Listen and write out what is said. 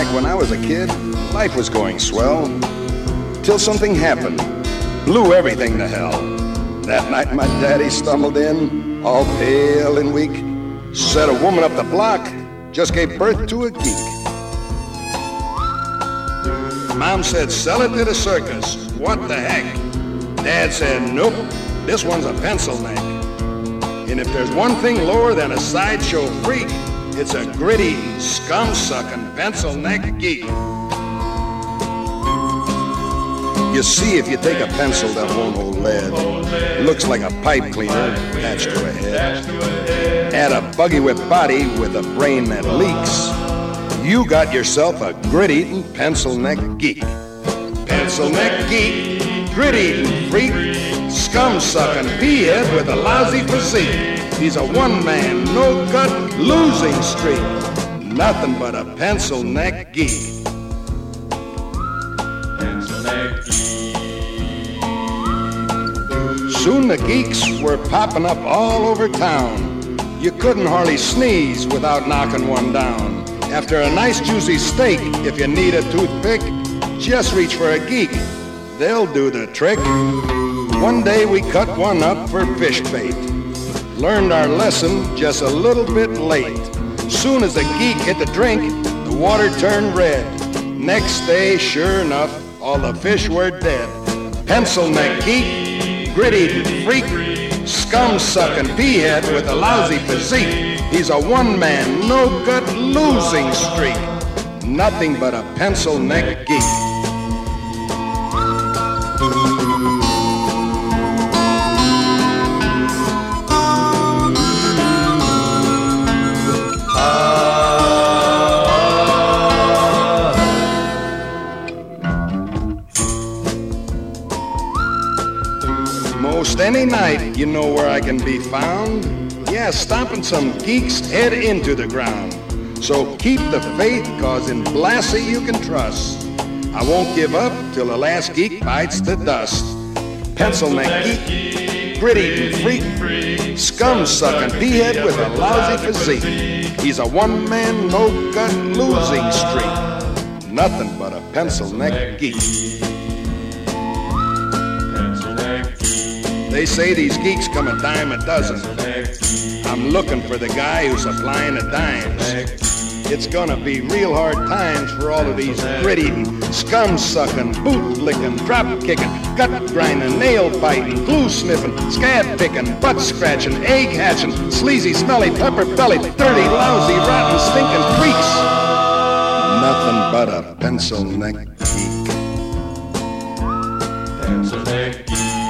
Back when I was a kid, life was going swell. Till something happened, blew everything to hell. That night my daddy stumbled in, all pale and weak. Said a woman up the block just gave birth to a geek. Mom said, sell it to the circus. What the heck? Dad said, nope, this one's a pencil neck. And if there's one thing lower than a sideshow freak, it's a gritty, scum-sucking, pencil-neck geek. You see, if you take a pencil that won't hold lead, looks like a pipe cleaner attached to a head, add a buggy-whip body with a brain that leaks, you got yourself a grit-eating, pencil-neck geek. Pencil-neck geek, grit-eating freak, scum-sucking pea-head with a lousy physique. He's a one-man, no-gut, losing streak. Nothing but a pencil-neck geek. Pencil-neck geek. Soon the geeks were popping up all over town. You couldn't hardly sneeze without knocking one down. After a nice juicy steak, if you need a toothpick, just reach for a geek. They'll do the trick. One day we cut one up for fish bait. Learned our lesson just a little bit late. Soon as the geek hit the drink, the water turned red. Next day, sure enough, all the fish were dead. Pencil-neck geek, grit-eating freak, scum-sucking pea-head with a lousy physique. He's a one-man, no-gut, losing streak. Nothing but a pencil-neck geek. Most any night, you know where I can be found. Yeah, stomping some geeks head into the ground. So keep the faith, cause in Blassie you can trust. I won't give up till the last geek bites the dust. Pencil-neck geek, grit-eating freak, scum-sucking pea-head with a lousy physique. He's a one-man, no-gut, losing streak. Nothing but a pencil-neck geek. They say these geeks come a dime a dozen. I'm looking for the guy who's supplying the dimes. It's gonna be real hard times for all of these grit-eating, scum-sucking, boot-licking, drop-kicking, gut-grinding, nail-biting, glue-sniffing, scab-picking, butt-scratching, egg-hatching, sleazy, smelly, pepper-bellied, dirty, lousy, rotten, stinking freaks. Nothing but a pencil-neck geek. Pencil-neck geek.